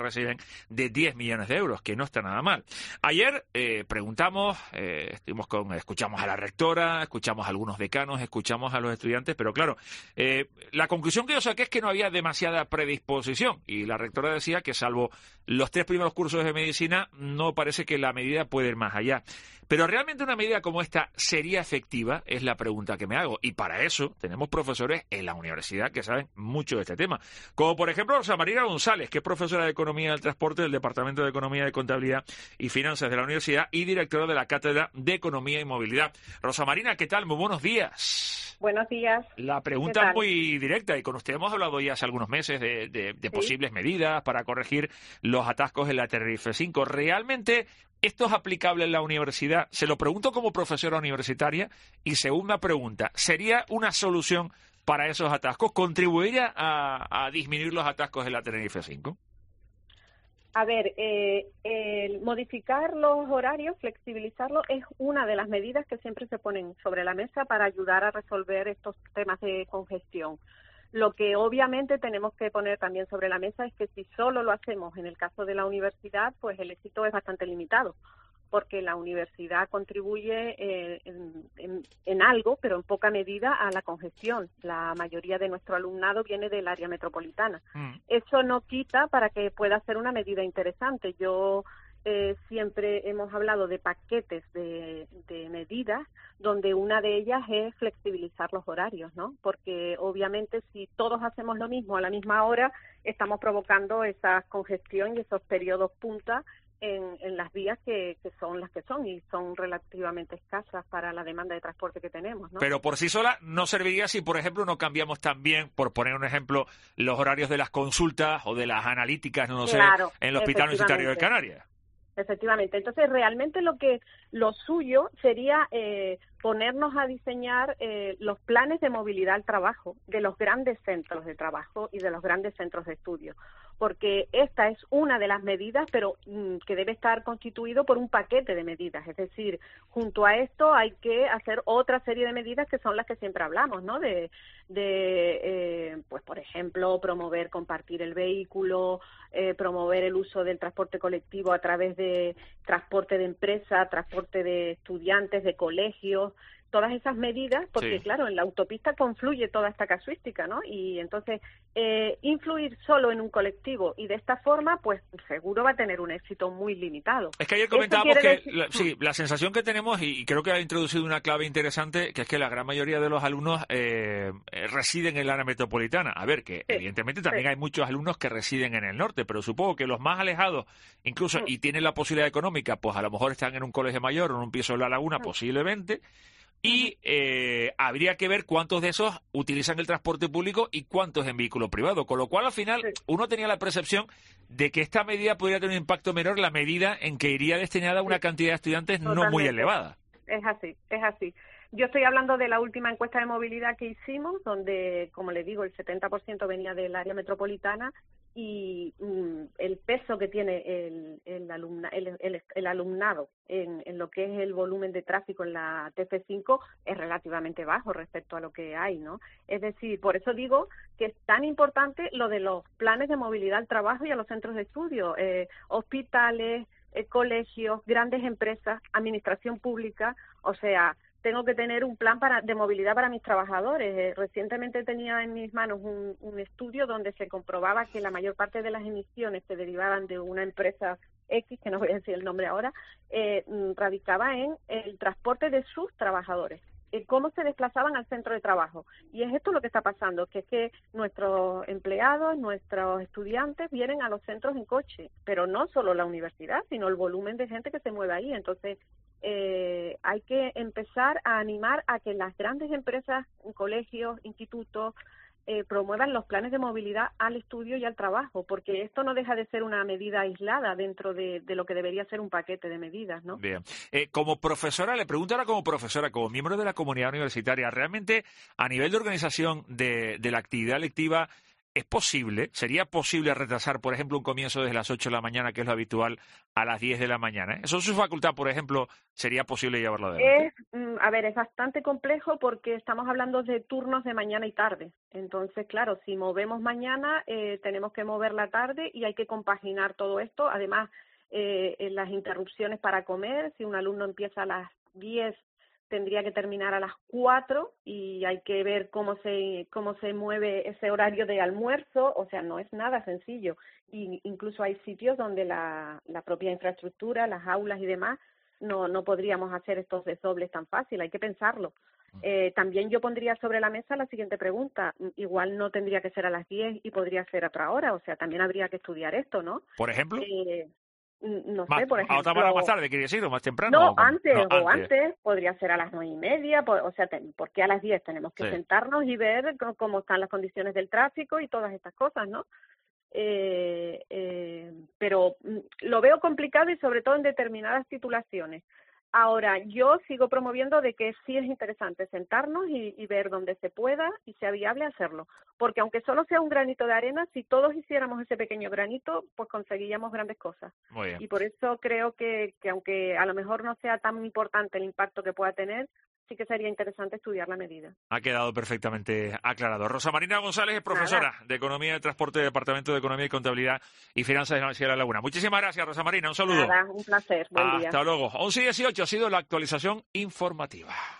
reciben de 10 millones de euros, que no está nada mal. Ayer preguntamos, escuchamos a la rectora, escuchamos a algunos decanos, escuchamos a los estudiantes, pero claro, la conclusión que yo saqué es que no había demasiada predisposición, y la rectora decía que salvo los 3 primeros cursos de medicina, no parece que la medida puede ir más allá. Pero realmente una medida como esta sería efectiva, es la pregunta que me hago. Y para eso tenemos profesores en la universidad que saben mucho de este tema. Como por ejemplo Rosa Marina González, que es profesora de Economía del Transporte del Departamento de Economía de Contabilidad y Finanzas de la universidad y directora de la Cátedra de Economía y Movilidad. Rosa Marina, ¿qué tal? Muy buenos días. Buenos días. La pregunta es muy directa y con usted hemos hablado ya hace algunos meses de Sí. posibles medidas para corregir los atascos en la Tenerife 5. ¿Realmente esto es aplicable en la universidad? Se lo pregunto como profesora universitaria y segunda pregunta, ¿sería una solución para esos atascos? ¿Contribuiría a disminuir los atascos en la Tenerife 5? A ver, modificar los horarios, flexibilizarlos, es una de las medidas que siempre se ponen sobre la mesa para ayudar a resolver estos temas de congestión. Lo que obviamente tenemos que poner también sobre la mesa es que si solo lo hacemos en el caso de la universidad, pues el éxito es bastante limitado, porque la universidad contribuye en algo, pero en poca medida, a la congestión. La mayoría de nuestro alumnado viene del área metropolitana. Eso no quita para que pueda ser una medida interesante. Yo siempre hemos hablado de paquetes de medidas, donde una de ellas es flexibilizar los horarios, ¿no? Porque obviamente si todos hacemos lo mismo a la misma hora, estamos provocando esa congestión y esos periodos punta en las vías que son las que son y son relativamente escasas para la demanda de transporte que tenemos, ¿no? Pero por sí sola no serviría si, por ejemplo, no cambiamos también, por poner un ejemplo, los horarios de las consultas o de las analíticas, no sé, Claro, en el Hospital Universitario de Canarias. Efectivamente. Entonces, realmente lo suyo sería ponernos a diseñar los planes de movilidad al trabajo de los grandes centros de trabajo y de los grandes centros de estudio, porque esta es una de las medidas, pero que debe estar constituido por un paquete de medidas. Es decir, junto a esto hay que hacer otra serie de medidas que son las que siempre hablamos, ¿no? Pues, por ejemplo, compartir el vehículo, promover el uso del transporte colectivo a través de transporte de empresa, transporte de estudiantes, de colegios, todas esas medidas, porque Sí. claro, en la autopista confluye toda esta casuística, ¿no? Y entonces, influir solo en un colectivo y de esta forma, pues seguro va a tener un éxito muy limitado. Es que ayer comentábamos que la sensación que tenemos, y creo que ha introducido una clave interesante, que es que la gran mayoría de los alumnos residen en la área metropolitana. A ver, que evidentemente también hay muchos alumnos que residen en el norte, pero supongo que los más alejados, incluso, y tienen la posibilidad económica, pues a lo mejor están en un colegio mayor o en un piso de la laguna, posiblemente. Y habría que ver cuántos de esos utilizan el transporte público y cuántos en vehículo privado. Con lo cual, al final, uno tenía la percepción de que esta medida podría tener un impacto menor la medida en que iría destinada a una cantidad de estudiantes no muy elevada. Es así, es así. Yo estoy hablando de la última encuesta de movilidad que hicimos, donde, como le digo, el 70% venía del área metropolitana y el peso que tiene el alumnado en lo que es el volumen de tráfico en la TF5 es relativamente bajo respecto a lo que hay, ¿no? Es decir, por eso digo que es tan importante lo de los planes de movilidad al trabajo y a los centros de estudio, hospitales, colegios, grandes empresas, administración pública, o sea, tengo que tener un plan de movilidad para mis trabajadores. Recientemente tenía en mis manos un estudio donde se comprobaba que la mayor parte de las emisiones que derivaban de una empresa X, que no voy a decir el nombre ahora, radicaba en el transporte de sus trabajadores, cómo se desplazaban al centro de trabajo. Y es esto lo que está pasando, que es que nuestros empleados, nuestros estudiantes vienen a los centros en coche, pero no solo la universidad, sino el volumen de gente que se mueve ahí. Entonces, hay que empezar a animar a que las grandes empresas, colegios, institutos, promuevan los planes de movilidad al estudio y al trabajo, porque esto no deja de ser una medida aislada dentro de lo que debería ser un paquete de medidas, ¿no? Bien. Como profesora, le pregunto ahora como profesora, como miembro de la comunidad universitaria, ¿realmente a nivel de organización de la actividad lectiva ¿Es posible, sería posible retrasar, por ejemplo, un comienzo desde las 8 de la mañana, que es lo habitual, a las 10 de la mañana? ¿Eso es su facultad, por ejemplo, sería posible llevarlo adelante? Es bastante complejo porque estamos hablando de turnos de mañana y tarde. Entonces, claro, si movemos mañana, tenemos que mover la tarde y hay que compaginar todo esto. Además, en las interrupciones para comer, si un alumno empieza a las 10, tendría que terminar a las 4 y hay que ver cómo se mueve ese horario de almuerzo. O sea, no es nada sencillo. Y incluso hay sitios donde la propia infraestructura, las aulas y demás, no podríamos hacer estos desdobles tan fácil, hay que pensarlo. También yo pondría sobre la mesa la siguiente pregunta. Igual no tendría que ser a las 10 y podría ser a otra hora, o sea, también habría que estudiar esto, ¿no? ¿Por ejemplo? No sé, por ejemplo... ¿A otra hora más tarde, quiere decir, o más temprano? No, antes, podría ser a las 9:30, o sea, ¿por qué a las 10 tenemos que sentarnos y ver cómo están las condiciones del tráfico y todas estas cosas, ¿no? Pero lo veo complicado y sobre todo en determinadas titulaciones. Ahora, yo sigo promoviendo de que sí es interesante sentarnos y ver dónde se pueda y sea viable hacerlo. Porque aunque solo sea un granito de arena, si todos hiciéramos ese pequeño granito, pues conseguiríamos grandes cosas. Muy bien. Y por eso creo que aunque a lo mejor no sea tan importante el impacto que pueda tener, sí que sería interesante estudiar la medida. Ha quedado perfectamente aclarado. Rosa Marina González es profesora de Economía y Transporte, Departamento de Economía y Contabilidad y Finanzas de la Universidad de La Laguna. Muchísimas gracias, Rosa Marina. Un saludo. Nada, un placer. Buen día. Hasta luego. 11:18 ha sido la actualización informativa.